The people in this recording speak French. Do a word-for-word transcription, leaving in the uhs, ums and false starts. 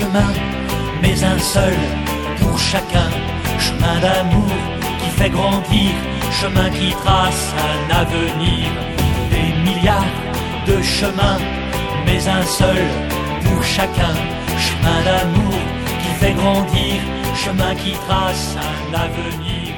chemins, mais un seul pour chacun. Chemin d'amour qui fait grandir, chemin qui trace un avenir. Des milliards de chemins, mais un seul pour chacun. Chemin d'amour qui fait grandir, chemin qui trace un avenir.